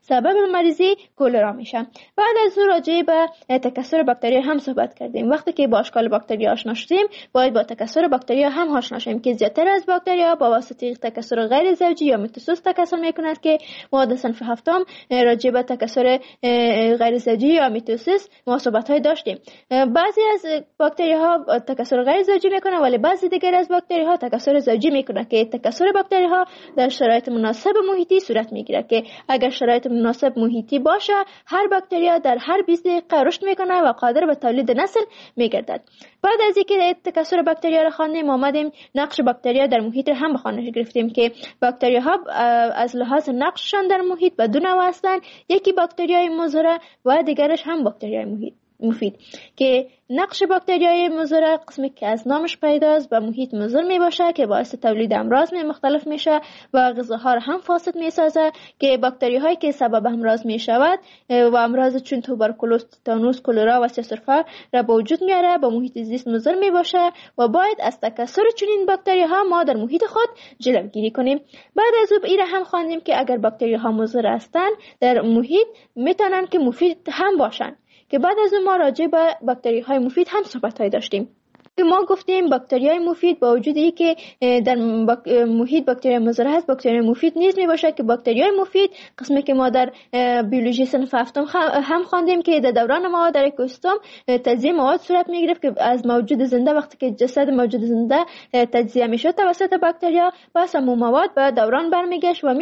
سبب مریضی کولرا میشه. بعد از اون راجع به تکثر باکتری هم صحبت کردیم. وقتی که با اشکال باکتری آشنا شدیم باید با تکثر باکتری هم آشنا شیم که زیادتر از باکتری ها با واسطه تکثر غیر زوجی یا میتوسیس تکثر میکنند که ما در صنف هفتم راجع به تکثر غیر زوجی یا میتوسیس ما صحبت های داشتیم. بعضی از باکتری ها تکثر غیر زوجی میکنه ولی بعضی دیگر از باکتری ها تکثر زوجی میکنه که تکثر باکتری ها در شرایط مناسب محیطی صورت میگیره که اگر شرایط مناسب محیطی باشه هر باکتری در هر 20 دقیقه رشد میکنه و قادر به تولید نسل میگردد. بعد از اینکه تکثر باکتری را خواندیم آمدیم نقش باکتری در محیط هم به خوانش گرفتیم که باکتری ها از لحاظ نقششان در محیط به دو نوع هستند. یکی باکتریای مضر و دیگرش هم باکتریای مفید که نقش باکتریای مضر قسمی که از نامش پیداست به محیط مضر می باشه که باعث تولید امراض مختلف میشه و غذاها را هم فاسد می سازه که باکتری هایی که سبب امراض می شود و امراض چون توبرکولوز، تتانوس، کولرا و سرفه را به وجود میاره به محیط زیست مضر می باشه و باید از تکثر چنین باکتری ها ما در محیط خود جلوگیری کنیم. بعد از اون ایره هم خواندیم که اگر باکتری ها مضر هستند در محیط میتونن که مفید هم باشن که بعد از اون ما راجع به باکتری های مفید هم صحبت های داشتیم که ما گفتیم باکتری های مفید با وجود ای که در محیط باکتری مضر هست باکتری مفید نیز می باشه که باکتری های مفید قسمی که ما در بیولوژی صنف هفتم هم خواندیم که در دوران ما در اکوسیستم تجزیه مواد صورت می گرفت که از موجود زنده وقتی که جسد موجود زنده تجزیه می شد توسط باکتریا پس همون مواد به دوران برمیگشت و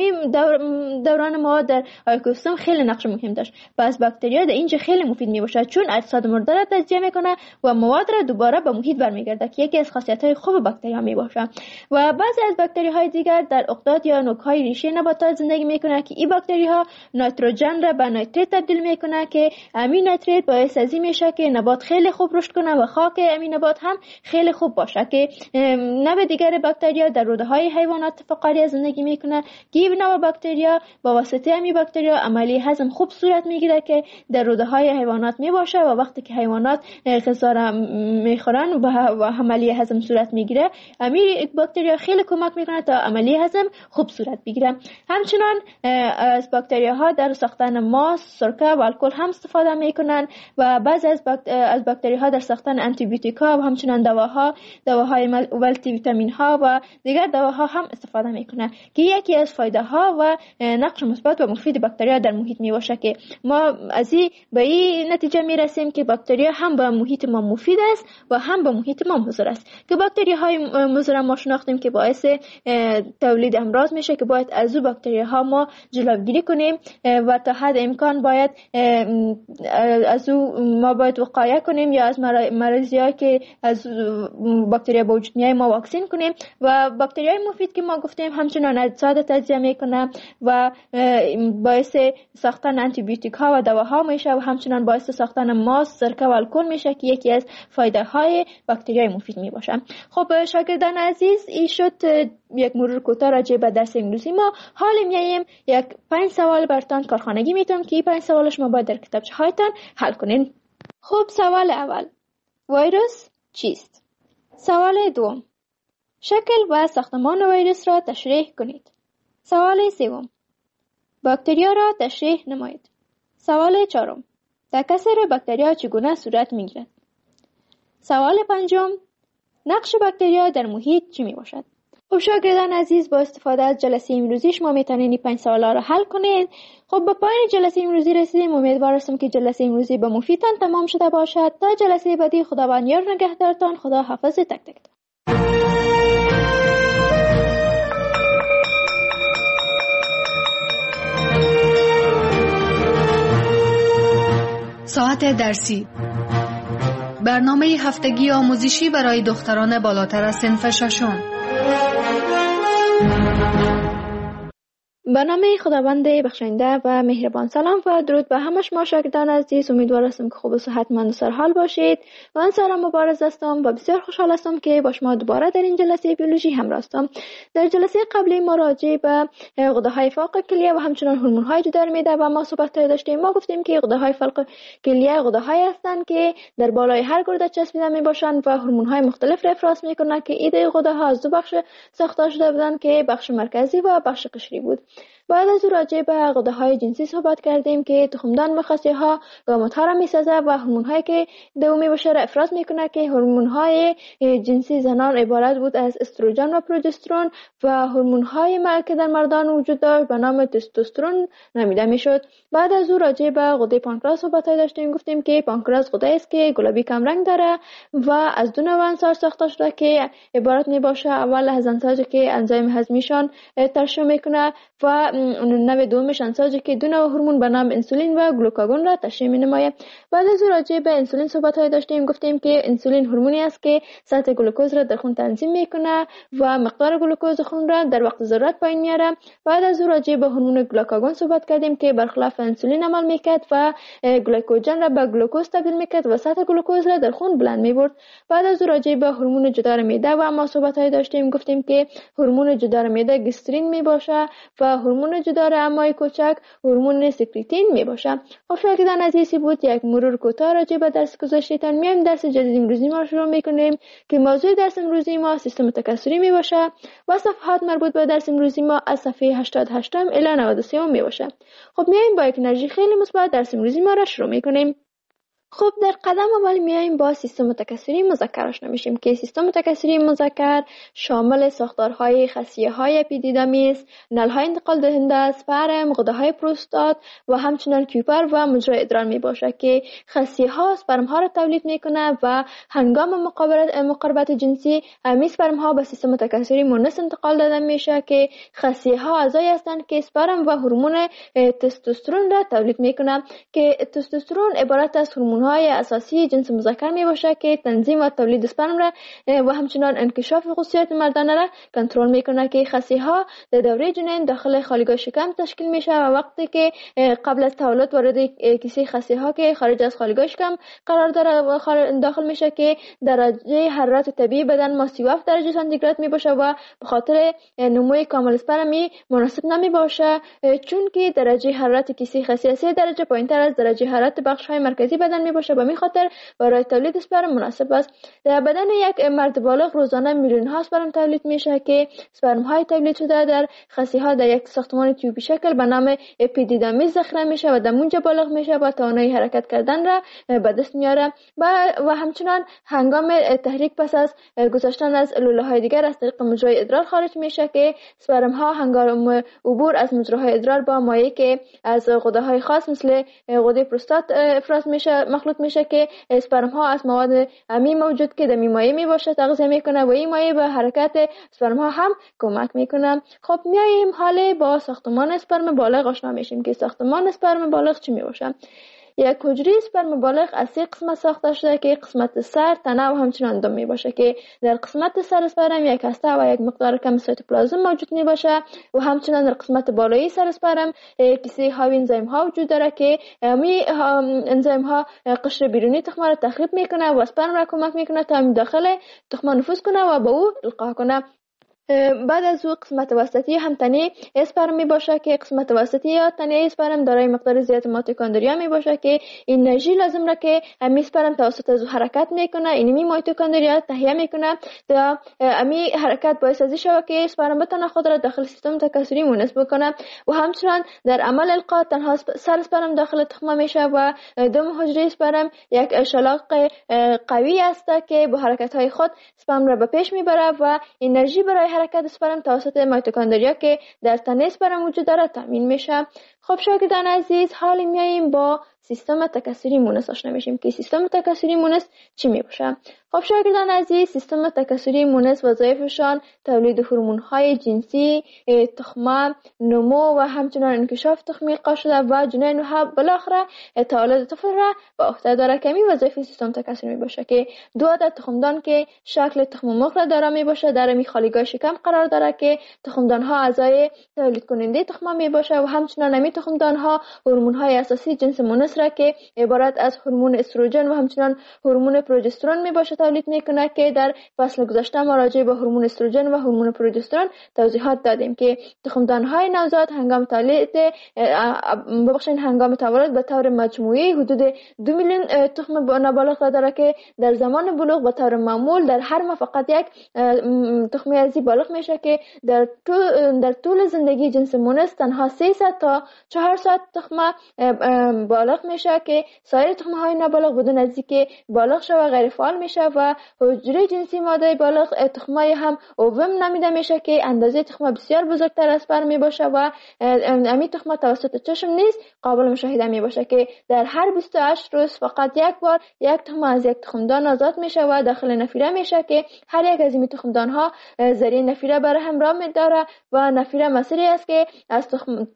دوران مواد در اکوسیستم خیلی نقش مهم داشت. پس باکتریا در اینجا خیلی مفید می باشه چون اجساد مرده را تجزیه میکنه و مواد را دوباره به محیط برمیگرده که یکی از خاصیت‌های خوب باکتری‌ها میباشه. و بعضی از باکتری‌های دیگر در اقداد یا نوک‌های ریشه نباتات زندگی میکنه که این باکتری‌ها نیتروژن را به نیتریت تبدیل میکنه که امین نیتریت باعث از این میشه که نبات خیلی خوب رشد کنه و خاک امین نبات هم خیلی خوب باشه که نوع دیگر باکتری‌ها در روده‌های حیوانات فقاریه زندگی میکنه که این نوع باکتری‌ها با واسطه همین باکتری‌ها عملیه هضم خوب صورت میگیره که در روده‌های حیوانات میباشه و وقتی که حیوانات غذا را میخورن و عملیه هضم صورت میگیره امیر باکتریا خیلی کمک میکنه تا عملیه هضم خوب صورت بگیره. همچنان از باکتریا ها در ساختن ماست، سرکه و الکل هم استفاده میکنن و بعضی از باکتری ها در ساختن آنتی بیوتیکا و همچنان دواهای مولتی ویتامین ها و دیگر دواها هم استفاده میکنن که یکی از فایده ها و نقش مثبت و مفید باکتریا در محیط میباشه که ما از به این نتیجه میرسیم که باکتریا هم به محیط ما مفید است و هم به محیط ما مضر است که باکتری های مضر ما شناختیم که باعث تولید امراض میشه که باید از او باکتری ها ما جلوگیری کنیم و تا حد امکان باید از او ما باید وقایه کنیم یا از مریضی ها که از باکتری با وجود میای ما واکسین کنیم. و باکتری های مفید که ما گفتیم همچنان اجساد تجزیه میکنه و باعث ساختن آنتی بیوتیک ها و دواها میشه و همچنان باعث ساختن ماست، سرکه و الکل میشه که یکی از فایده های باکتریای مفید می باشه. خب شاگردان عزیز این شد یک مرور کوتاه راجع به درس انگلیسی ما. حالا میایم یک 5 سوال براتون کارخانگی میتونم که این 5 سوالش ما باید در کتابچه هایتان حل کنین. خب سوال اول ویروس چیست؟ سوال دوم شکل و ساختمان ویروس را تشریح کنید. سوال سوم باکتریا را تشریح نمایید. سوال چهارم تکثر باکتریا چگونه صورت میگیرد؟ سوال پنجم نقش باکتریا در محیط چی می باشد؟ خب شاگردان عزیز با استفاده از جلسه امروزی شما میتونید این 5 سوالا رو حل کنید. خب به پایان جلسه امروزی رسیدیم. امیدوار هستم که جلسه امروزی به مفیدتان تمام شده باشد. تا جلسه بعدی خداوند یار نگهدارتان. خدا حافظ تک تک. ساعت درسی برنامه هفتگی آموزشی برای دختران بالاتر از صنف ششم. به نام خداوند بخشنده و مهربان. سلام و درود به همه شما شاگردان عزیز. امیدوار هستم که خوب و صحتمند و سرحال باشید. من سارا مبارز هستم و بسیار خوشحال هستم که با شما دوباره در این جلسه بیولوژی همراه هستم. در جلسه قبلی ما راجع به غده‌های فوق کلیه و همچنان هورمون‌های جدار معده و ما صحبت داشتیم. ما گفتیم که غده‌های فوق کلیه غده‌هایی هستند که در بالای هر گرده چسبیده میباشند و هورمون‌های مختلف را افراز میکنند که ایده غده‌ها از دو بخش ساخته شده بودند که بخش مرکزی و بخش قشری بود. بعد از او راجع به غده‌های جنسی صحبت کردیم که تخمدان به خصیه‌ها گامت‌ها را می‌سازه و هورمون‌هایی که در او میباشه را افراز میکنه که هورمون‌های جنسی زنان عبارت بود از استروژن و پروژسترون و هورمون‌های که در مردان وجود داشت به نام تستوسترون نامیده میشد. بعد از او راجع به غده پانکراس صحبت داشتیم، گفتیم که پانکراس غده است که گلابی کم رنگ داره و از دو نوع انساج ساخته شده که عبارت میباشه اول از انساجی که انزیم هضمیشان ترشح میکنه و نوع دومش انساجی که دو نوع هورمون به نام انسولین و گلوکاگون را ترشح می‌نماید. بعد از او راجع به انسولین صحبت داشتیم، گفتیم که انسولین هورمونی است که سطح گلوکوز را در خون تنظیم میکنه و مقدار گلوکوز خون را در وقت ضرورت پایین میاره. بعد از او راجع به هورمون گلوکاگون صحبت کردیم که برخلاف انسولین عمل میکرد و گلیکوژن را به گلوکوز تبدیل میکرد و سطح گلوکوز را در خون بلند میبرد. بعد از او راجع به هورمون جدار معده و ما صحبت داشتیم، گفتیم که هورمون جدار معده گسترین میباشه و هورمون جدار امعای کوچک هورمون سکریتین میباشه. خب شاگردان عزیزی بود یک مرور کوتاه راجع به درس گذشته‌تان. میایم درس جدید امروزی ما شروع میکنیم که موضوع درس امروزی ما سیستم تکثری میباشه و صفحات مربوط به درس امروزی ما از صفحه 88 الی 93 میباشه. خب میایم با یک انرژی خیلی مثبت درس امروزی ما را شروع میکنیم. خب در قدم اول میایم با سیستم تکثری مذکر آشنا میشیم که سیستم تکثری مذکر شامل ساختارهای خصیه‌های اپیدیدامیس، نل‌های انتقال دهنده، اسپرم، غده‌های پروستات و همچنین کیوپر و مجرای ادرار میباشد که خصیه‌ها اسپرم‌ها را تولید میکنه و هنگام مقاربت جنسی همین اسپرم‌ها به سیستم تکثری مونس انتقال داده میشه که خصیه‌ها اعضایی هستند که اسپرم و هورمون تستوسترون را تولید میکنه که تستوسترون عبارت از هورمون های اساسی جنس مذکر می باشه که تنظیم و تولید اسپرم را و همچنان انکشاف خصوصیات مردانه را کنترل میکنه که خصیه ها در دوره جنین داخل خالیگاه شکم تشکیل میشه و وقتی که قبل از تولد وارد کیسه خصیه ها که خارج از خالیگاه شکم قرار داره داخل میشه که درجه حرارت طبیعی بدن ما 37 درجه سانتیگراد می باشه و به خاطر نموی کامل اسپرمی مناسب نمی باشه، چون که درجه حرارت کیسه خصیه 3 درجه پایینتر از درجه حرارت بخش های مرکزی بدن می باشه. به می خاطر برای تولید اسپرم مناسب است. در بدن یک مرد بالغ روزانه میلیون ها اسپرم تولید میشه که اسپرم های تولید شده در خصیه ها در یک ساختمان تیوبی شکل به نام اپیدیدامیس ذخیره میشه و در اونجا بالغ میشه و توانایی حرکت کردن را به دست میاره و همچنان هنگام تحریک پس از گذشتن از لوله های دیگر از طریق مجرای ادرار خارج میشه که اسپرم ها هنگام عبور از مجراهای ادرار با مایعی که از غده های خاص مثل غده پروستات افراز میشه مخلوط میشه که اسپرم ها از مواد امی موجود که در مایع می باشه تغذیه میکنه و این مایع به حرکت اسپرم ها هم کمک میکنه. خب میایم حالا با ساختمان اسپرم بالغ آشنا میشیم که ساختمان اسپرم بالغ چی می باشه. یک حجره اسپرم بالغ از 3 قسمت ساخته شده که قسمت سر، تنه و همچنان دم می باشه که در قسمت سر اسپرم یک هسته و یک مقدار کم سایتوپلازم موجود می باشه و همچنان در قسمت بالایی سر اسپرم کیسه حاوی انزیم ها وجود داره که می انزیم ها قشر بیرونی تخم را تخریب میکنه و اسپرم را کمک میکنه تا داخل تخم نفوذ کنه و به او القا کنه. بعد از او قسمت وسطی هم تنه اسپرم می باشه که قسمت وسطی یا تنه اسپرم دارای مقدار زیاد میتوکندریا می باشه که انرژی لازم را که امی اسپرم توسط از حرکت میکنه اینمی میتوکندریا تهیه میکنه تا امی حرکت باعث از شوه که اسپرم بتونه خود را داخل سیستم تکثری مونس بکنه و همچنان در عمل القا تنها سر اسپرم داخل تخم میشه و دم حجره اسپرم یک شلاق قوی است که با حرکت های خود اسپرم را به پیش میبره و انرژی برای حرکت اسپرم توسط میتوکندریا که در تنه اسپرم وجود داره تامین میشه. خب شاگردان عزیز حالا میاییم با سیستم تکثری مونس آشنا میشیم که سیستم تکثری مونس چی میباشه. خب شاگردان عزیز سیستم تکثری مونس وظایفشان تولید هورمون های جنسی، تخم، نمو و همچنین انکشاف تخم القا شده و جنین و بالاخره تولد طفل را به عهده داره که این وظایف سیستم تکثری میباشه که 2 عدد تخمدان که شکل تخم مرغ را داره میباشه در می خالیگاه شکم قرار داره که تخمدان ها اعضای تولید کننده تخم میباشه و همچنین می تخمدان ها هورمون های اساسی جنس مونس تناسل را که عبارت از هورمون استروژن و همچنان هورمون پروژسترون می باشه تولید میکنه که در فصل گذشته ما راجع به هورمون استروژن و هورمون پروژسترون توضیحات دادیم که تخمدان‌های نوزاد هنگام تولد به طور مجموعی حدود 2 میلیون تخم نابالغ داره که در زمان بلوغ به طور معمول در هر ماه فقط یک تخم ازی بالغ میشه که در طول زندگی جنس مونس تنها 300 تا 400 تخم بالغ میشه که سایر تخم‌های نابالغ بدون از اینکه بالغ شوه غیر فعال میشه و حجره جنسی ماده بالغ تخمای هم اووم نامیده میشه که اندازه تخم بسیار بزرگتر از پر می باشه و امی تخم توسط چشم نیز قابل مشاهده می باشه که در هر 28 روز فقط یک بار یک تخم از یک تخمدان آزاد میشه و داخل نفیره میشه که هر یک از این تخمدان ها ذریعه نفیره برای هم راه میداره و نفیره مسیری است که از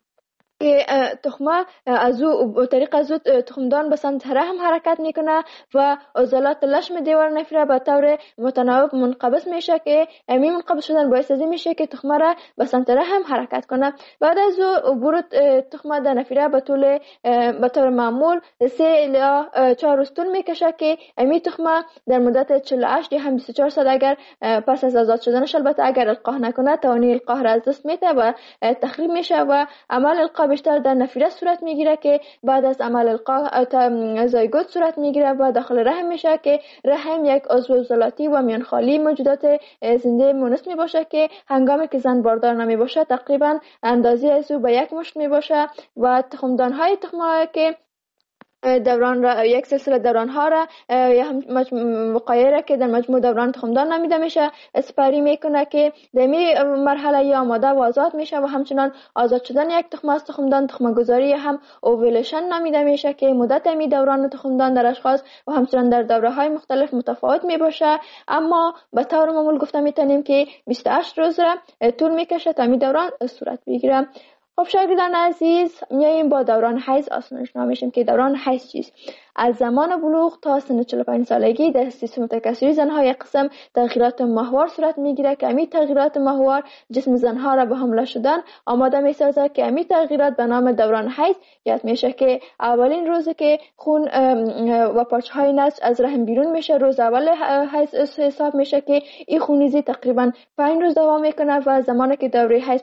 تخمه از او طریق از تخمدان به سمت رحم حرکت میکنه و عضلات لشم دیوار نفیره به طور متناوب منقبض میشه که این منقبض شدن باعث از این میشه که تخمه را به سمت رحم حرکت کنه. بعد از او عبور تخمه در نفیره به طور معمول 3 الی 4 روز طول میکشه که این تخمه در مدت 48 یا هم 24 ساعت اگر پس از آزاد شدنش البته اگر القاح نکنه توانایی القاح را از دست میده و تخریب میشه و عمل القاح بیشتر در نفیره صورت میگیره که بعد از عمل القاح زایگوت صورت میگیره و داخل رحم میشه که رحم یک عضو عضلاتی و میانخالی موجودات زنده مونس می باشه که هنگامی که زن باردار نمی باشه تقریبا اندازه از او به 1 مشت می باشه و تخمدان‌های تخم‌ها که دوران را یک سلسله دوران ها را یا هم وقایع که در مجموع دوران تخمدان نامیده میشه اسپری میکنه که در این مرحله یا آماده و آزاد میشه و همچنان آزاد شدن یک تخم از تخمدان تخم گذاری هم اوویلیشن نامیده میشه که مدت می دوران تخمدان در اشخاص و همچنان در دوره های مختلف متفاوت می باشه، اما به طور معمول گفته میتونیم که 28 روز را طول میکشه تا می دوران صورت بگیره. خب شاگردان عزیز، میاییم با دوران حیض آشنا میشیم که دوران حیض چیست. از زمان بلوغ تا سن 45 سالگی در سیستم تکثری زنها یک قسم تغییرات ماهوار صورت میگیره که امی تغییرات ماهوار جسم زنها را به حمله شدن آماده میسازه که امی تغییرات به نام دوران حیض یاد میشه که اولین روزی که خون و پارچه های نسج از رحم بیرون میشه روز اول حیض حساب میشه که این خونریزی تقریبا 5 روز دوام میکنه و زمانی که دوره حیض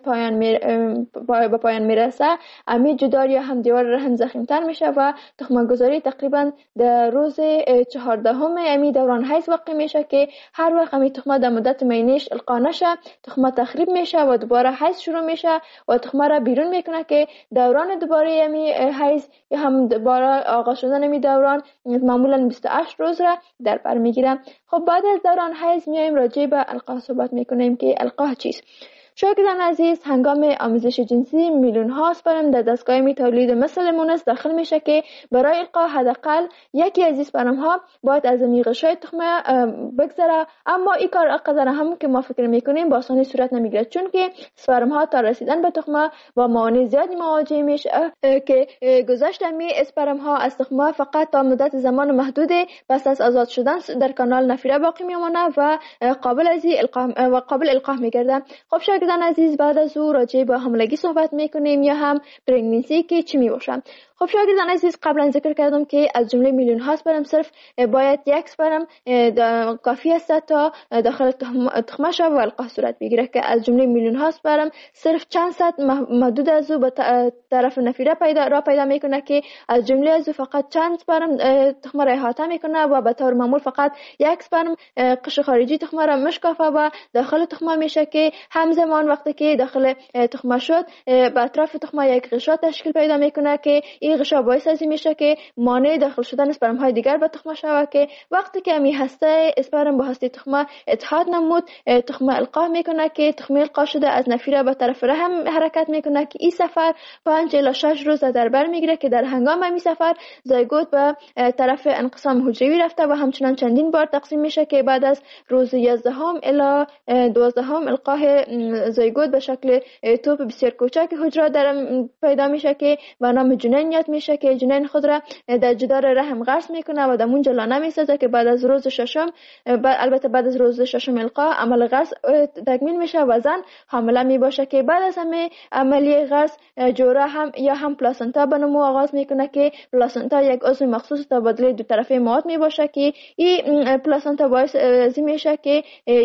به پایان میرسه امی جدار یا هم دیوار رحم ضخیم‌تر میشه و تخم گذاری تقریبا در روز 14 امی دوران حیض واقع میشه که هر وقت امی تخمه در مدت مینیش القا نشه تخمه تخریب میشه و دوباره حیض شروع میشه و تخمه را بیرون میکنه که دوران دوباره امی حیض یا هم دوباره آغاز شدن امی دوران معمولا 28 روز را در بر میگیره. خب بعد از دوران حیض میایم راجع به القاح صحبت میکنیم که القاح چیست. شاگردان عزیز، هنگام آموزش جنسی میلیون ها اسپرم در دستگاه تولید مثل مونس داخل میشه که برای القاح حداقل یکی از اسپرم ها باید از غشای تخمه بگذره، اما این کار اقدر هم که ما فکر میکنیم با آسانی صورت نمیگیره، چون که اسپرم ها تا رسیدن به تخمه با موانع زیادی مواجه میشه که گذشت می اسپرم ها از تخمه فقط تا مدت زمان محدود پس از آزاد شدن در کانال نفیره باقی میمونه و قابل القاح میگرده. خب شاگردان عزیز، بعد از او راجع به حاملگی صحبت میکنیم یا هم پرگننسی که چی می باشه. خب شاگردان عزیز، قبلا ذکر کردم که از جمله میلیون ها اسپرم صرف باید یک اسپرم کافی است تا داخل تخمه شود و القاح صورت بگیره که از جمله میلیون ها اسپرم صرف چند صد محدود از او به طرف نفیره پیدا میکنه که از جمله از او فقط چند اسپرم تخمه را احاطه میکنه و به طور معمول فقط یک اسپرم قشر خارجی تخمه را مشکافه و داخل تخمه میشه که همزمان وقتی که داخل تخمه شد به اطراف تخمه یک غشا تشکیل پیدا میکنه که این غشا باعث از این میشه که مانع داخل شدن اسپرم های دیگر به تخمه شود که وقتی که می هسته اسپرم با هسته تخمه اتحاد نمود تخمه القاح میکنه که تخمه القاح شده از نفیره به طرف رحم حرکت میکنه که این سفر 5 الی 6 روز در بر میگیره که در هنگام این سفر زایگوت به طرف انقسام حجروی رفته و همچنان چندین بار تقسیم میشه که بعد از روز 11 الی 12 القاح زیگوت به شکل توپ بسیار کوچک حجرات در پیدا میشه که به نام جنینیت میشه که جنین خود را در جدار رحم غرس میکنه و در اونجا لانه میسازه که بعد از روز ششم البته بعد از روز ششم القا عمل غرس تکمیل میشه و زن حامله میباشه که بعد از همه عملیه غرس جوره هم پلاسنتا به نمو آغاز میکنه که پلاسنتا یک عضو مخصوص تبادله دو طرفه مواد میباشه که این پلاسنتا باعث میشه که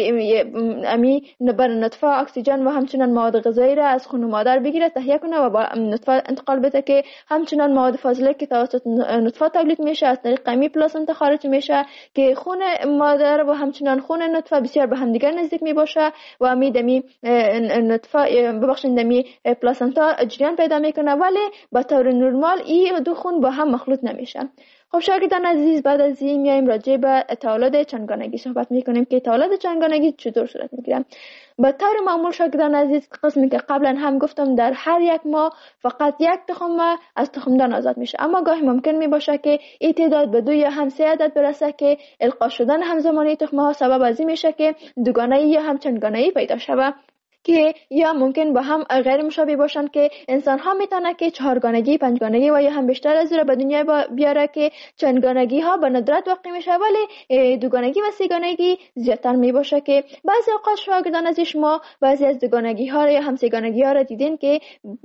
امی بر نطفه اکسیژن و همچنین مواد غذایی را از خون مادر بگیره تهیه کنه و با نطفه انتقال بده که همچنین مواد فاضله که توسط نطفه تولید میشه از طریق امی پلاسنتا خارج میشه که خون مادر و همچنین خون نطفه بسیار به هم دیگر نزدیک میباشه و امی دمی نطفه دمی پلاسنتا جریان پیدا میکنه ولی به طور نرمال این دو خون با هم مخلوط نمیشه. خب شاگردان عزیز بعد از این میایم راجع به تولد چندگانگی صحبت میکنیم که تولد چندگانگی چطور صورت میگیره. به طور معمول شاگردان عزیز قسمی که قبلا هم گفتم در هر یک ماه فقط یک تخم از تخمدان آزاد میشه، اما گاهی ممکن میباشه که این تعداد به 2 یا هم 3 عدد برسه که القا شدن همزمانی تخمه ها سبب از این میشه که دوگانه‌ای یا هم چندگانه‌ای پیدا شود که یا ممکن با هم غیر مشابه باشن که انسان ها میتونه که 4گانگی 5گانگی و یا هم بیشتر از را به دنیا بیاره که چندگانگی ها به ندرت واقع میشه ولی دوگانگی و 3گانگی زیادتر میباشه که بعضی اوقات شاگردان از شما بعضی از دوگانگی ها یا هم 3گانگی ها را دیدین که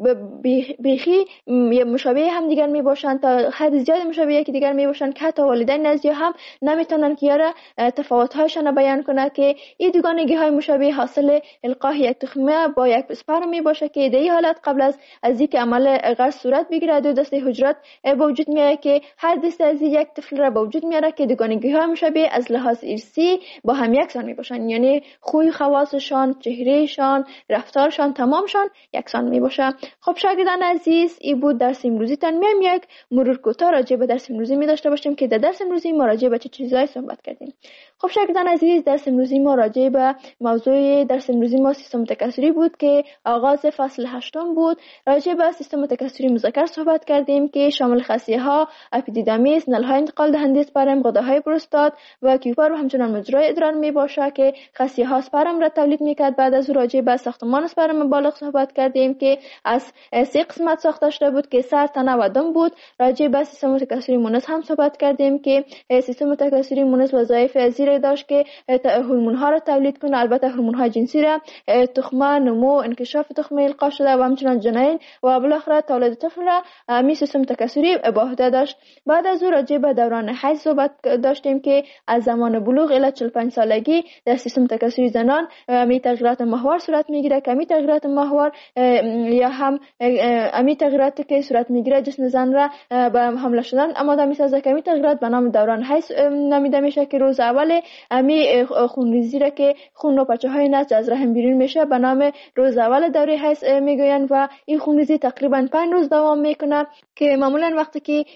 بیخی مشابه هم دیگر میباشن تا حد زیاد مشابه یکی دیگر میباشن که حتی والدین نزدیک هم نمیتونن که یاره تفاوت هایشان بیان کنه که این دوگانگی های مشابه حاصل القاء یک تخمه با یک اسپرم می باشه که در این حالت قبل از اینکه عمل غرس صورت بگیره دو دسته حجرات به وجود میاد که هر دسته از یک طفل را به وجود میاره که دوگانگی ها مشابه از لحاظ ارثی با هم یکسان می باشن، یعنی خوی خواصشان، چهرهشان، رفتارشان تمامشان یکسان می باشه. خب شاگردان عزیز این بود درس امروزی تان. میایم یک مرور کوتاه راجع به درس امروزی می داشته باشیم که در درس امروزی ما راجع به چه چیزایی صحبت کردیم. خب شاگردان عزیز درس امروزی ما راجع به موضوع درس امروزی ما سیستم تکثری بود که آغاز فصل 8 بود. راجع به سیستم تکثری مذکر صحبت کردیم که شامل خصیه ها، اپیدیدامیس، نلهای انتقال دهنده اسپرم، غده‌های پروستات و کیوپر و همچنین مجرای ادرار می باشه که خصیه ها اسپرم را تولید میکرد. بعد از راجع به ساختمان اسپرم بالغ صحبت کردیم که از 3 قسمت ساخته شده بود که سر، تنه و دم بود. راجع به سیستم تکثری مونس هم صحبت کردیم که سیستم تکثری مونس وظایف زیر داشت که هورمون ها را تولید کنه، البته هورمون های جنسی را تخمه، نمو، انکشاف تخمه القا شده و همچنین جنین و بالاخره تولد طفل را می سیستم تکثری به عهده داشت. بعد از او راجع به دوران حیض صحبت داشتیم که از زمان بلوغ الی 45 سالگی در سیستم تکثری زنان می تغییرات ماهوار صورت میگیره که می تغییرات ماهوار یا هم می تغییراتی که صورت میگیره جسم زن را به حمل شدن آماده میسازه که می تغییرات به نام دوران حیض نامیده میشه که روز اول می خونریزی را که خون و پچه های نسج از رحم بیرون میشه به نام روز اول دوره حیض میگوین و این خونریزی تقریبا 5 روز دوام میکنه که معمولا وقتی که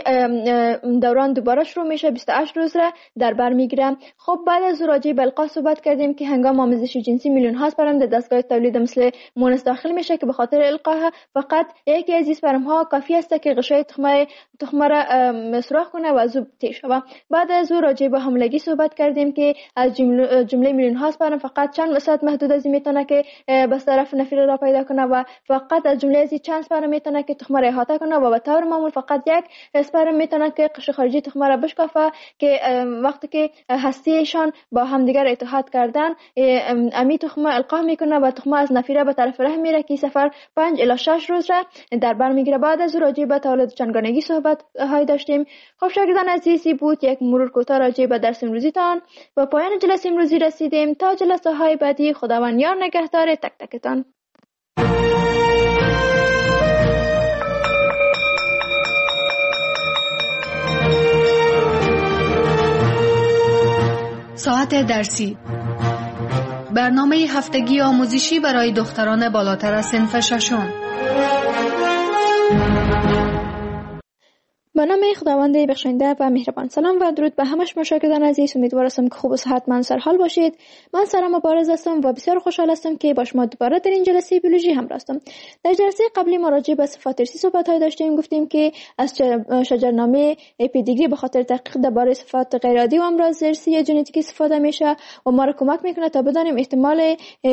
این دوران دوباره شروع میشه 28 روز را در بر میگیره. خب بعد از راجع به القا صحبت کردیم که هنگام آمیزش جنسی میلیون ها اسپرم در دستگاه تولید مثل مونس داخل میشه که به خاطر القا فقط یکی از اسپرم ها کافی است که غشای تخمه را سوراخ کنه و زوب تیر شود. بعد از راجع به حاملگی صحبت کردیم که از جمله میلیون ها اسپرم فقط چند صد محدود از میتونه که بس طرف نفیر را پیدا کنه و فقط از جمله از چند اسپرم میتونه که تخمه را احاطه کنه و به طور معمول فقط یک اسپرم میتونه که قشر خارجی تخمه را بشکافه که وقتی که هستیشان با همدیگر اتحاد کردن امی تخمه القا میکنه و تخمه از نفیره به طرف رحم میره که سفر 5 الی 6 روز را در بر میگیره. بعد از راجع به تولد چندگانگی صحبت های داشتیم. خب شاگردان عزیزی بود یک مرور کوتاه راجع به درس امروزی تان. به پایان جلسه امروزی رسیدیم. تا جلسه های بعدی خداوند یار نگهدار تک تکتان. ساعت درسی، برنامه هفتگی آموزشی برای دختران بالاتر از صنف 6. به نام خداوند بخشنده و مهربان. سلام و درود به همه شما شاگردان عزیز. امیدوارم که خوب و صحتمند سر حال باشید. من سارا مبارز هستم و بسیار خوشحال هستم که با شما دوباره در این جلسه بیولوژی همراه هستم. در جلسه قبلی ما راجع به صفات ارثی صحبت‌های داشتیم. گفتیم که از شجرنامه پیدیگری به خاطر تحقیق درباره صفات غیر عادی و امراض ارثی یا ژنتیکی استفاده میشه و ما را کمک میکنه تا بدانیم احتمال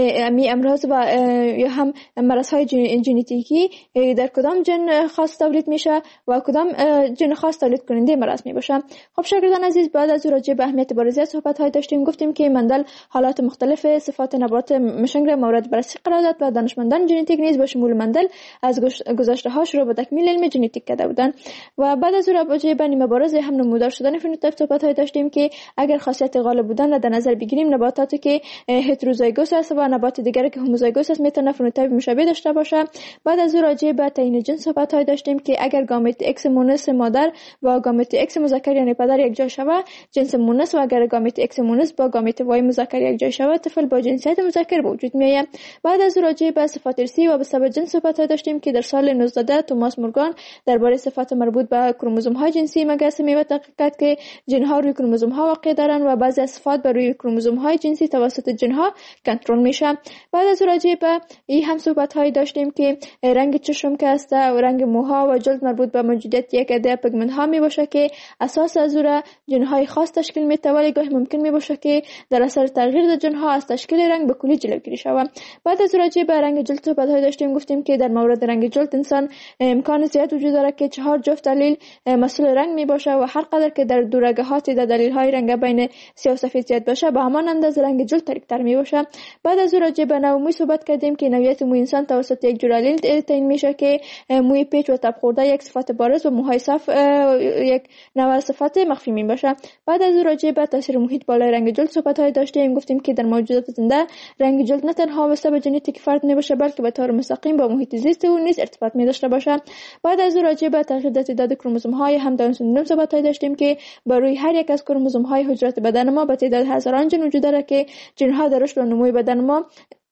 امراض و یا هم مرض‌های ژنتیکی در کدام ژن خاص تولید میشه و کدام ژن خاص تولید کننده مرض می باشه. خب شاگردان عزیز، بعد از راجع به اهمیت بارزیت صحبت های داشتیم. گفتیم که مندل حالات مختلف صفات نبات مشنگ را مورد بررسی قرار داد و دانشمندان ژنتیک نیز با شمول مندل از گذشته هاش رو به تکمیل علم ژنتیک کرده بودند و بعد از راجع به نیمه بارز هم نمودار شدن فنوتیپ صحبت های داشتیم که اگر خاصیت غالب بودن را در نظر بگیریم، نباتاتی که هتروزایگوس است و نبات دیگری که هوموزایگوس است میتونه فنوتیپ مشابه داشته باشه. بعد از راجع به تعیین جنس صحبت های داشتیم که اگر گامت ایکس مونس مادر با گامت ایکس مذکر یعنی پدر یک جای شود جنس مونس و اگر گامت ایکس مونس با گامت وای مذکر یک جای شود طفل با جنسیت مذکر به وجود میآید. بعد از راجع به صفات ارثی و به سبب جنس صحبت داشتیم که در سال 19 توماس مورگان درباره صفات مربوط به کروموزوم های جنسی مگس می تحقیق کرد که جن ها روی کروموزوم ها واقع دارند و بعضی از صفات بر روی کروموزوم های جنسی توسط جن ها کنترل میشه. بعد از راجع به این هم صحبت های داشتیم که رنگ چشم که است و رنگ موها و جلد مربوط به موجودیت یک عده پیگمنت ها می باشه که اساس از او را جن های خاص تشکیل میده، ولی گاهی ممکن می باشه که در اثر تغییر در جن ها از تشکیل رنگ به کلی جلوگیری شود. بعد از راجع به رنگ جلد صحبت های داشتیم. گفتیم که در مورد رنگ جلد انسان امکان زیاد وجود داره که 4 جفت دلیل مسئول رنگ می باشه و هر قدر که در دورگهات در دلیل های رنگ بین سیاه و سفید زیاد باشه به همان اندازه رنگ جلد تاریک‌تر می باشه. بعد از راجع به نوع موی صحبت کردیم که نوعیت موی انسان توسط یک جور تعیین میشه که موی پیچ و تب خورده یک صفت بارز و موهای صف یک نوع صفت مخفی می باشه. بعد از راجع به تاثیر محیط بالای رنگ جلد صحبت های داشتیم. گفتیم که در موجودات زنده رنگ جلد نه تنها به سبب ژنتیک فرد نمیشه بلکه به طور مستقیم با محیط زیست او نیز ارتباط می داشته باشه. بعد از راجع به تغییر در تعداد کروموزوم های هم داون سندروم صحبت های داشتیم که بر روی هر یک از کروموزوم های حجرات بدن ما به تعداد هزاران ژن وجود داره که ژن ها در رشد و نمو بدن ما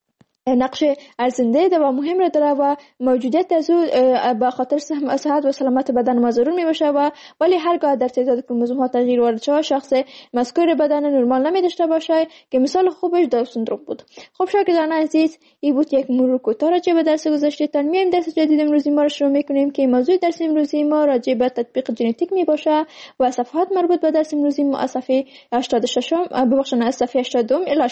نقش ارزنده و مهم را داره و موجودیت از او به خاطر صحت و سلامت بدن ما ضرور می باشه و ولی هرگاه در تعداد کروموزوم ها تغییر وارد شود شخص مذکور بدن نرمال نمی داشته باشه که مثال خوبش داون سندروم بود. خب شاگردان عزیز، این بود یک مرور کوتاه راجع به درس گذشته. تا میایم درس جدید امروزی ما را شروع میکنیم که موضوع درس امروزی ما راجع به تطبیق ژنتیک می باشه و صفحات مربوط به درس امروزی ما از صفحه 86 از صفحه 82 الی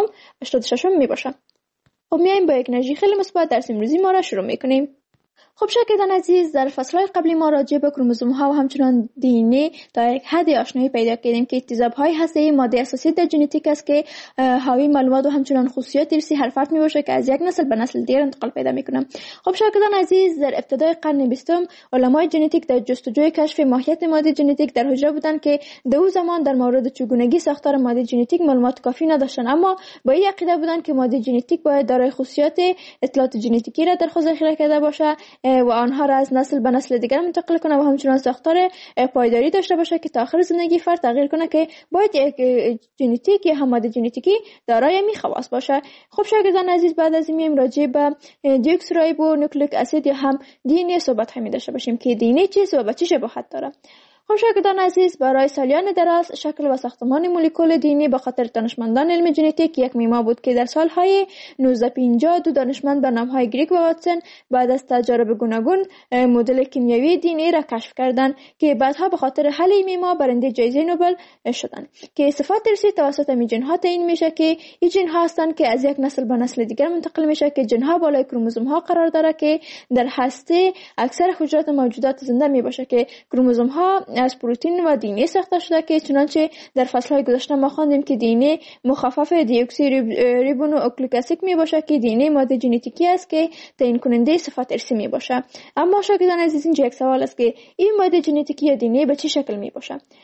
86 می باشه. خب میایم با یک انرژی خیلی مثبت درس امروزی ما را شروع میکنیم. خب شاگردان عزیز، در فصل‌های قبلی ما راجع به کروموزوم ها و همچنان دی تا یک حد آشنایی پیدا کردیم که تیزاب های هسته‌ای ماده اساسی در ژنتیک است که حاوی معلومات و همچنان خصوصیات ارثی هر فرد میباشه که از یک نسل به نسل دیگر انتقال پیدا میکنه. خب شاگردان عزیز، در ابتدای قرن 20 علمای ژنتیک در جستجوی کشف ماهیت ماده ژنتیک در حجره بودند که در اون زمان در مورد چگونگی ساختار ماده ژنتیک معلومات کافی نداشتند، اما با این عقیده بودند که ماده ژنتیک باید دارای خصوصیات اطلاعات ژنتیکی را در خود ذخیره کرده باشه و آنها را از نسل به نسل دیگر منتقل کنه و همچنان ساختار پایداری داشته باشه که تا آخر زندگی فرد تغییر کنه که باید یک ژنتیک یا ماده ژنتیکی دارای می خواص باشه. خب شاگردان عزیز، بعد از این میایم راجع به دیوکسریبو نوکلیک اسید یا هم دی ان ای صحبت می داشته باشیم که دی ان ای چیست و به چه شباهت داره. خب شاگردان عزیز، برای سالیان دراز شکل و ساختمان مولکول دی ان ای به خاطر دانشمندان علم ژنتیک یک معما بود که در سالهای 1950 دو دانشمند به نامهای گریگ و واتسون بعد از تجارب گوناگون مدل کیمیایی دی ان ای را کشف کردند که بعدها به خاطر حل این معما برنده جایزه نوبل شدند که صفات ارثی توسط می ژن ها تعیین میشه که این ژن ها هستند که از یک نسل به نسل دیگر منتقل میشه که ژن ها بالای کروموزوم ها قرار داره که در هسته اکثر حجرات موجودات زنده می باشه که کروموزوم ها از پروتئین و دی ان ای ساخته شده که چنانچه در فصل‌های گذشته ما خواندیم که دی ان ای مخفف دیوکسی ریبونوکلیک اسید می باشه که دی ان ای ماده ژنتیکی است که تعیین کننده صفات ارثی می باشه. اما شاگردان عزیز، اینجا یک سوال است که این ماده ژنتیکی یا دی ان ای به چه شکل می باشه؟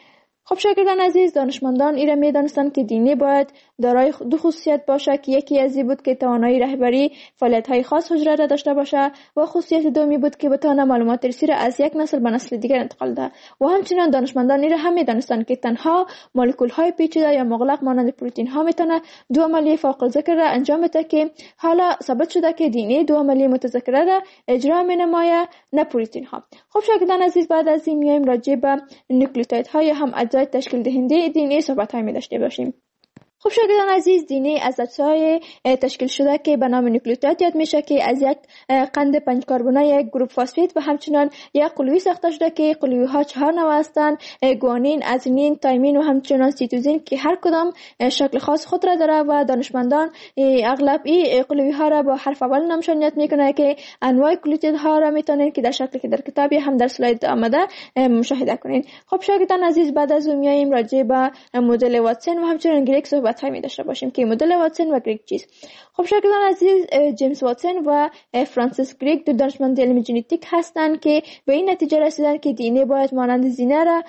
خب شاگردان عزیز، دانشمندان ایره می دانستند که دی ان ای باید دارای دو خصوصیت باشه که یکی از این بود که توانایی رهبری فعالیت‌های خاص حجره را داشته باشه و خصوصیت دومی بود که بتونه معلومات ارسی را از یک نسل به نسل دیگر انتقال ده. و همچنین دانشمندان ایره هم می دانستند که تنها مولکول‌های پیچیده یا مغلق مانند پروتئین‌ها میتونه دو عملیه فوق الذکر را انجام بده که حالا ثابت شده که دی ان ای دو عملیه متذکره را اجرا می‌نماید، نه پروتئین‌ها. خب شاگردان عزیز، بعد از این میایم راجع به نوکلئوتیدها یا هم اجزای تشکیل دهنده دی ان ای صحبت‌های می داشته باشیم. خب شاگردان عزیز، دی ان ای از اجزای تشکیل شده که به نام نوکلئوتید یاد میشه که از یک قند 5 کربنی یک گروپ فسفید و همچنین یک قلوی ساخته شده که قلوی‌ها 4 نوع هستند: گوانین، ازونین، تایمین و همچنین سیتوزین که هر کدام شکل خاص خود را داره و دانشمندان اغلب این قلوی‌ها را با حرف اول نامشانیت میکنه که انواع نوکلئوتیدها را میتونین که در شکلی که در کتاب یا هم در اسلاید آمده مشاهده کنین. خب شاگردان عزیز، بعد از اون میایم راجع به مدل واتسون و همچنین گریگ صحبت‌های می داشته باشیم که مدل واتسون و گریگ چیست. خب شاگردان عزیز، جیمز واتسون و فرانسیس گریگ دو دانشمند علم ژنتیک هستند که به این نتیجه رسیدند که دی ان ای باید مانند زینه را،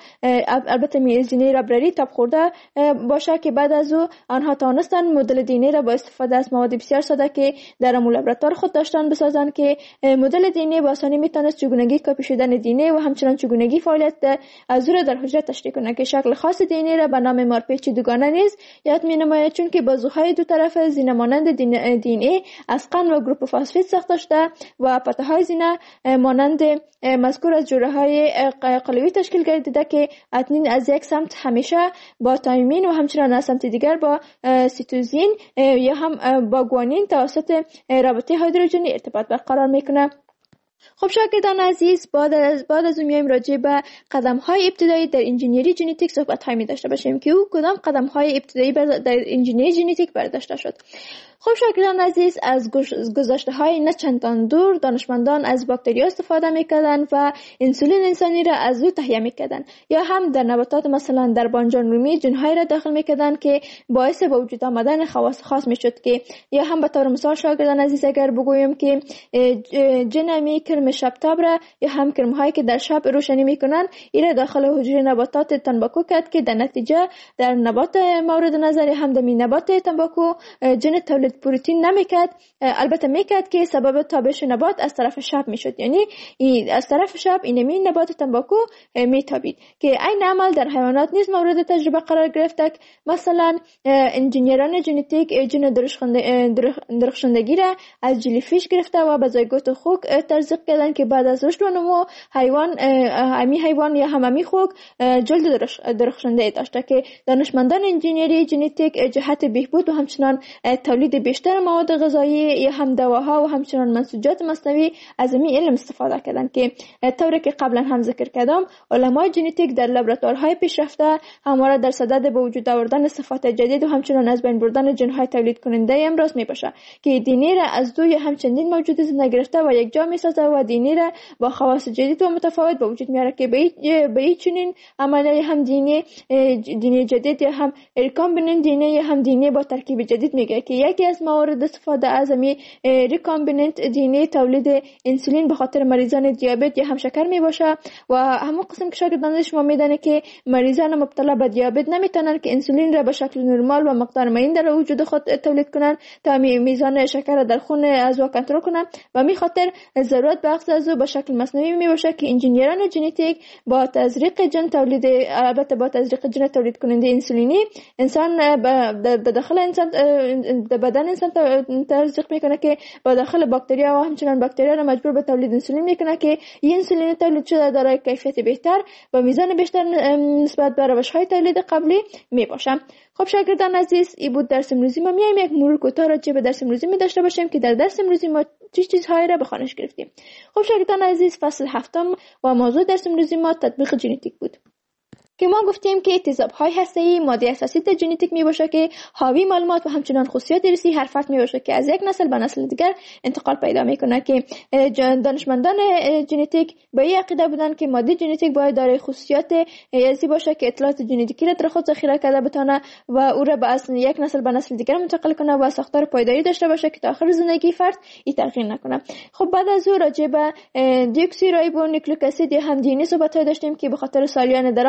البته زینه ربرری تاب خورده باشه، که بعد از او آنها توانستند مدل دی ان ای را با استفاده از مواد بسیار ساده که در لابراتوار خود داشتند بسازند که مدل دی ان ای با آسانی میتونست چگونگی کپی شدن دی ان ای و همچنین چگونگی فعالیت از او را در حجره تشریح کنه که شکل خاص دی ان ای را به نام مارپیچ دوگانه نیز یاد می‌نماید، چون که بازوهای دو طرف زینه مانند دی ان ای از قند و گروپ فسفید ساخته شده و پته‌های زینه مانند مذکور از جوړه‌های قلوی تشکیل گردیده که ادنین از یک سمت همیشه با تایمین و همچنین از سمت دیگر با سیتوزین یا هم با گوانین توسط رابطه هیدروژنی ارتباط برقرار میکنه. خب شاگردان عزیز، بعد از میایم راجع به قدم‌های ابتدایی در انجینیری ژنتیک صحبت‌های می داشته باشیم که او کدام قدم‌های ابتدایی در انجینیری ژنتیک برداشته شد. خب شاگردان عزیز، از گذشته‌های نه چندان دور دانشمندان از باکتریا استفاده می‌کردند و انسولین انسانی را از او تهیه می‌کردند، یا هم در نباتات مثلا در بانجان رومی جن‌های را داخل می‌کردند که باعث به وجود آمدن خواص خاص می‌شد، که یا هم به طور مثال شاگردان عزیز اگر بگویم که جن کرم شبتاب را یا هم کرم‌هایی که در شب روشنی می‌کنند این داخل حجره نباتات تنباکو کرد که در نتیجه در نبات مورد نظر هم در نبات تنباکو جن تولید پروتئین نمیکرد، البته میکرد که سبب تابش نبات از طرف شب میشد، یعنی از طرف شب اینمی نبات تنباکو میتابید که این عمل در حیوانات نیز مورد تجربه قرار گرفت. مثلا انجینیران ژنتیک جن درخشندگی را از جلیفیش گرفته و به زایگوت خوک تزریق کردند که بعد از رشد و نمو حیوان یا هممی خوک جلد درخشنده داشته که دانشمندان انجینیری ژنتیک جهت بهبود و همچنان تولید بیشتر مواد غذایی یا هم دواها و همچنان منسوجات مصنوعی از این علم استفاده کردند که طوری که قبلا هم ذکر کردم علمای ژنتیک در لابراتوارهای پیشرفته همواره در صدد به وجود آوردن صفات جدید و همچنان از بین بردن ژن‌های تولید کننده امروز میباشه که دی ان ای را از دو یا همچندین موجود زنده گرفته و یک جا میسازه و دی ان ای را با خواص جدید و متفاوت به وجود میاره که به این چنین عملیه هم دی ان ای جدید یا هم ریکامبیننت دی ان ای یا هم دی ان ای با ترکیب جدید میگه که یکی از موارد استفاده از ریکامبیننت دی ان ای تولید انسولین به خاطر مریضان دیابت یا هم شکر می باشه و همون قسم که شاگردان شما میدونه که مریضان مبتلا به دیابت نمیتونن که انسولین را به شکل نرمال و مقدار معین در وجود خود تولید کنن تا میزان شکر در خون از او کنترل کنن و می خاطر ضرورت به اخذ از او به شکل مصنوعی می باشه که انجینیران ژنتیک با تزریق جن تولید البته با تزریق جن تولید کننده انسولینی انسان به داخل انسان در بدن انسان تزریق میکنه که با داخل باکتریا و همچنان باکتریا را مجبور به تولید انسولین میکنه که این انسولین تولید شده دارای کیفیت بهتر و میزان بیشتر نسبت به روش‌های تولید قبلی میباشه. خب شاگردان عزیز، این بود درس امروزی ما. میایم یک مرور کوتاه راجع به درس امروزی می داشته باشیم که در درس امروزی ما چه چیزهایی را به خوانش گرفتیم. خب شاگردان عزیز، فصل هفتم و موضوع درس امروزی ما تطبیق ژنتیک بود که ما گفتیم که تیزاب‌های هسته‌ای ماده اساسی در ژنتیک میباشه که حاوی معلومات و همچنان خصوصیات ارثی هر فرد میباشه که از یک نسل به نسل دیگر انتقال پیدا میکنه که دانشمندان ژنتیک به این عقیده بودن که ماده ژنتیک باید دارای خصوصیات ارثی باشه که اطلاعات ژنتیکی را در خود ذخیره کرده بتونه و او را به یک نسل به نسل دیگر منتقل کنه و ساختار پایداری داشته باشه که تا آخر زندگی فرد این تغییر نکنه. خب بعد از اون راجع به دیوکسی رایبو نیوکلیک اسید یا هم دی ان ای صحبت داشتیم که به خاطر سالیان دراز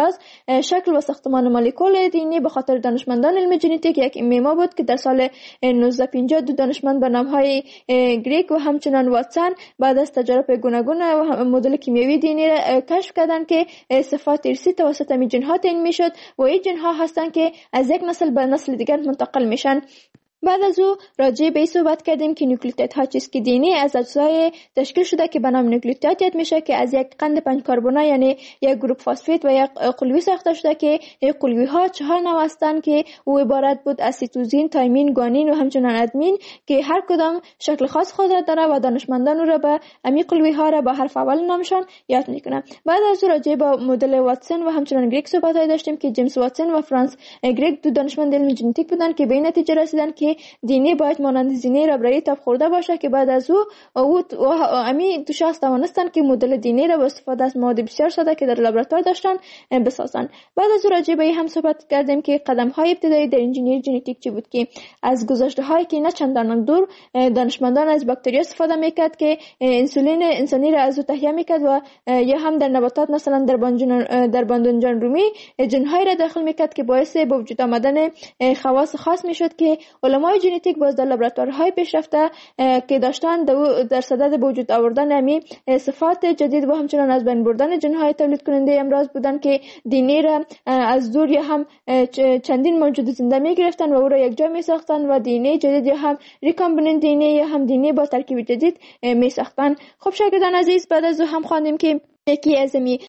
شکل و ساختمان مولکول دی به خاطر دانشمندان علم ژنتیک یک معما بود که در سال 1950 دو دانشمند به نام‌های گریک و همچنان واتسون بعد از تجارب گوناگون و مدل کیمیایی دی را کشف کردند که صفات ارثی توسط می جن‌ها تعیین میشد و این جن‌ها هستند که از یک نسل به نسل دیگر منتقل میشن. بعد از او راجع به این صحبت کردیم که نوکلئوتیدها چیست که دی از اجزای تشکیل شده که به نام نوکلئوتید یاد میشه که از یک قند 5 کربنی یعنی یک گروپ فسفید و یک قلوی ساخته شده که این قلوی ها 4 نوع هستند که او عبارت بود از سیتوزین، تایمین، گوانین و همچنان ادمین که هر کدام شکل خاص خود را داره و دانشمندان او را به امی قلوی ها را با حرف اول نامشان یاد میکنن. بعد از او راجع به مدل واتسون و همچنان گریک صحبت داشتیم که جیمز واتسون و فرانس گریک دو دانشمند علم ژنتیک بودند که به این نتیجه رسیدند که دی باید مانند زینه ربرایی تاب خورده باشه که بعد از او امی دو شخص توانستن که مدل دی را با استفاده از مواد بسیار ساده که در لابراتوار داشتن بسازن. بعد از او راجع به هم صحبت کردیم که قدم های ابتدایی در انجینیری ژنتیک چی بود که از گذشته هایی که نه چندان دور دانشمندان از باکتریا استفاده میکرد که انسولین انسانی را از او تهیه میکرد و یا هم در نباتات مثلا در باندونجان رومی جن‌های را داخل میکرد که باعث به وجود آمدن خواص خاص میشد که علمای ژنتیک باز در لابراتوارهای پیشرفته که داشتن در صدد به وجود آوردن امی صفات جدید و همچنان از بین بردن جن‌های تولید کننده امراض بودن که دی را از دور یا هم چندین موجود زنده می گرفتن و او را یک جا می ساختن و دی جدید یا هم ریکامبیننت دی یا هم دی با ترکیب جدید می ساختن. خب شاگردان عزیز، بعد از او هم خواندیم که یکی از